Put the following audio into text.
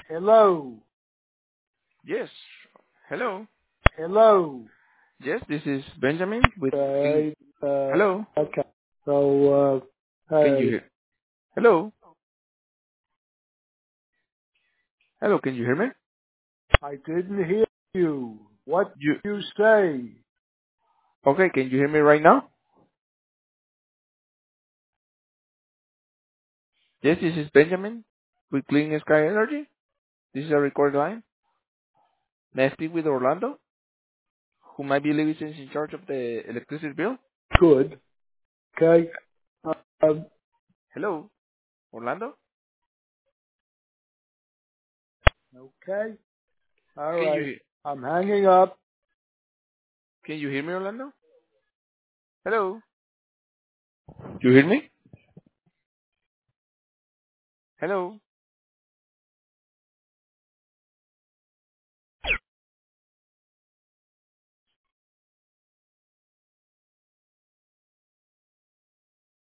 Hello. Yes. Hello. Hello. Yes, this is Benjamin with Okay. Hello. Okay. So, Can you hey, hear? Hello. Hello. Can you hear me? I didn't hear you. What You did you say? okay? Can you hear me right now? Yes, this is Benjamin with Clean Sky Energy. This is a record line. May I speak with Orlando, who might be is in charge of the electricity bill? Good. Okay. Um, Hello, Orlando. okay. All Can right. you I'm hanging up. can you hear me, Orlando? Hello. You hear me? Hello.